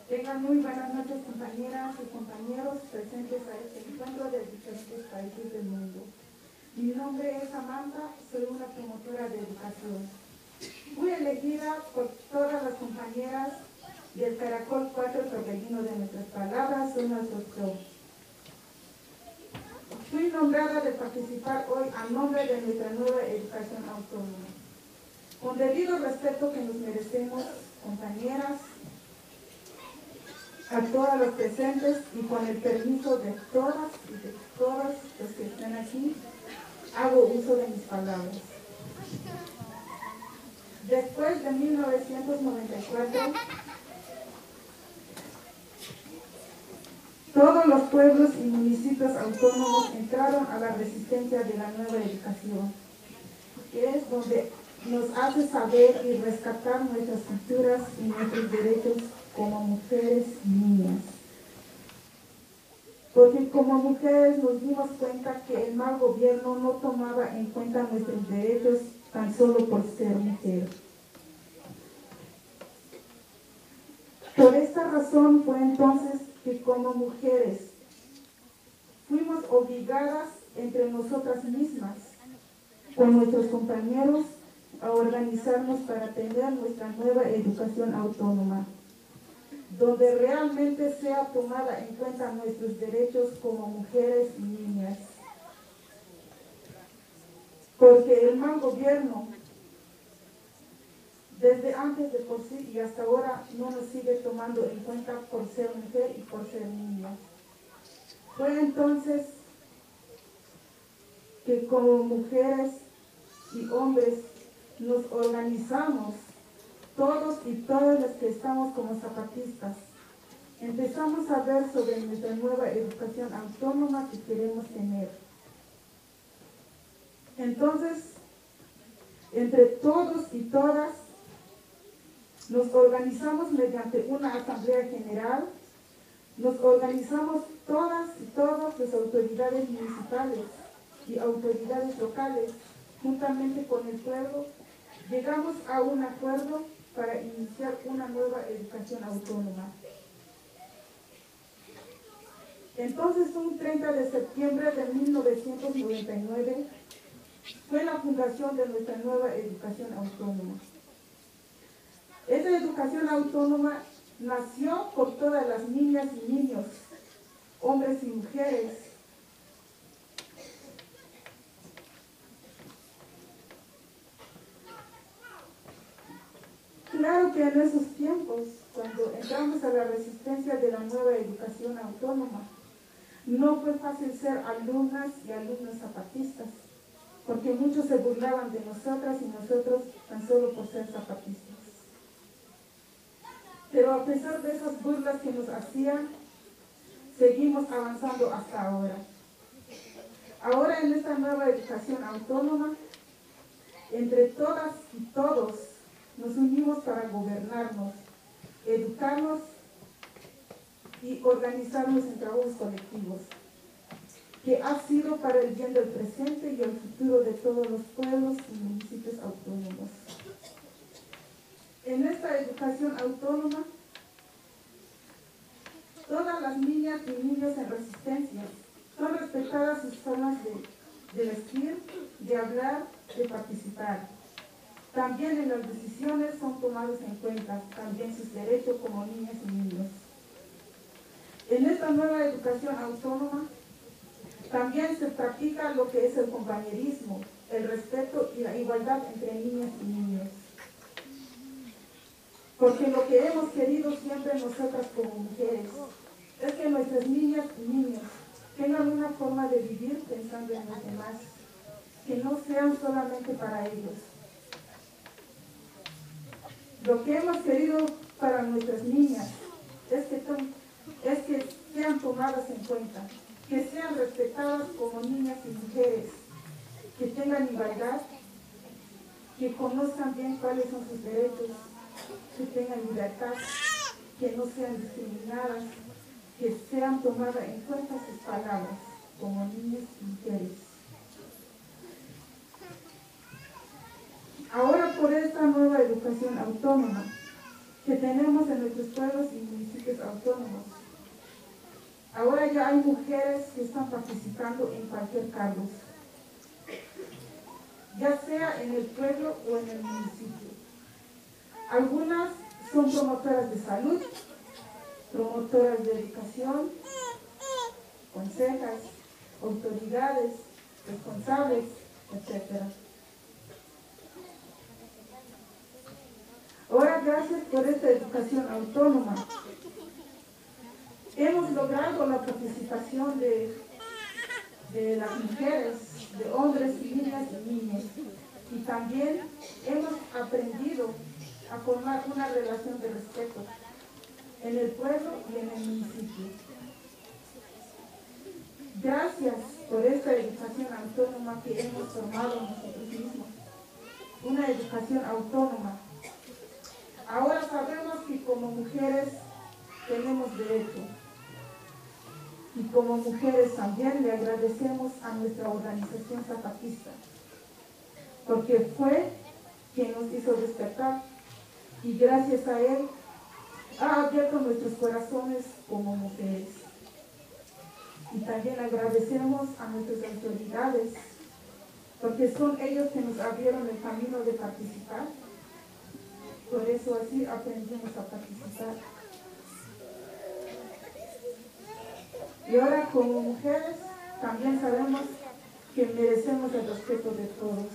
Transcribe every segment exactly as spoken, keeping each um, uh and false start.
Tengan muy buenas noches, compañeras y compañeros presentes a este encuentro de diferentes países del mundo. Mi nombre es Samantha, soy una promotora de educación. Fui elegida por todas las compañeras del Caracol cuatro Torbellino de Nuestras Palabras, soy nuestro show. Fui nombrada de participar hoy a nombre de nuestra nueva educación autónoma. Con debido respeto que nos merecemos, compañeras, a todas las presentes y con el permiso de todas y de todos los que están aquí, hago uso de mis palabras. Después de mil novecientos noventa y cuatro, todos los pueblos y municipios autónomos entraron a la resistencia de la nueva educación, que es donde nos hace saber y rescatar nuestras culturas y nuestros derechos como mujeres y niñas. Porque como mujeres nos dimos cuenta que el mal gobierno no tomaba en cuenta nuestros derechos tan solo por ser mujer. Por esta razón fue entonces que como mujeres fuimos obligadas entre nosotras mismas, con nuestros compañeros, a organizarnos para tener nuestra nueva educación autónoma, donde realmente sea tomada en cuenta nuestros derechos como mujeres y niñas. Porque el mal gobierno, desde antes de por sí y hasta ahora, no nos sigue tomando en cuenta por ser mujer y por ser niña. Fue entonces que como mujeres y hombres nos organizamos, todos y todas las que estamos como zapatistas. Empezamos a ver sobre nuestra nueva educación autónoma que queremos tener. Entonces, entre todos y todas, nos organizamos mediante una asamblea general, nos organizamos todas y todas las autoridades municipales y autoridades locales, juntamente con el pueblo, llegamos a un acuerdo para iniciar una nueva educación autónoma. Entonces, un treinta de septiembre de mil novecientos noventa y nueve, fue la fundación de nuestra nueva educación autónoma. Esta educación autónoma nació por todas las niñas y niños, hombres y mujeres, claro que en esos tiempos, cuando entramos a la resistencia de la nueva educación autónoma, no fue fácil ser alumnas y alumnos zapatistas, porque muchos se burlaban de nosotras y nosotros tan solo por ser zapatistas. Pero a pesar de esas burlas que nos hacían, seguimos avanzando hasta ahora. Ahora en esta nueva educación autónoma, entre todas y todos, nos unimos para gobernarnos, educarnos y organizarnos en trabajos colectivos, que ha sido para el bien del presente y el futuro de todos los pueblos y municipios autónomos. En esta educación autónoma, todas las niñas y niños en resistencia son respetadas sus formas de, de vestir, de hablar, de participar. También en las decisiones son tomados en cuenta, también sus derechos como niñas y niños. En esta nueva educación autónoma, también se practica lo que es el compañerismo, el respeto y la igualdad entre niñas y niños. Porque lo que hemos querido siempre nosotras como mujeres es que nuestras niñas y niños tengan una forma de vivir pensando en los demás, que no sean solamente para ellos. Lo que hemos querido para nuestras niñas es que, es que sean tomadas en cuenta, que sean respetadas como niñas y mujeres, que tengan igualdad, que conozcan bien cuáles son sus derechos, que tengan libertad, que no sean discriminadas, que sean tomadas en cuenta sus palabras como niñas y mujeres. Ahora por esta nueva educación autónoma que tenemos en nuestros pueblos y municipios comercios autónomos. Ahora ya hay mujeres que están participando en cualquier cargo, ya sea en el pueblo o en el municipio. Algunas son promotoras de salud, promotoras de educación, consejas, autoridades, responsables, etcétera. Ahora, gracias por esta educación autónoma, hemos logrado la participación de, de las mujeres, de hombres y niñas y niños. Y también hemos aprendido a formar una relación de respeto en el pueblo y en el municipio. Gracias por esta educación autónoma que hemos formado nosotros mismos. Una educación autónoma. Ahora sabemos que como mujeres tenemos derecho. Y como mujeres también le agradecemos a nuestra organización zapatista, porque fue quien nos hizo despertar y gracias a él ha abierto nuestros corazones como mujeres. Y también agradecemos a nuestras autoridades, porque son ellos que nos abrieron el camino de participar. Por eso así aprendimos a participar. Y ahora como mujeres también sabemos que merecemos el respeto de todos.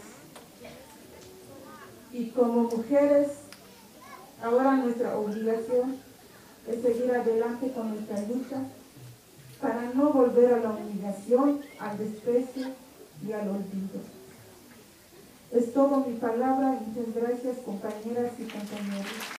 Y como mujeres, ahora nuestra obligación es seguir adelante con nuestra lucha para no volver a la humillación, al desprecio y al olvido. Es todo mi palabra. Muchas gracias, compañeras y compañeros.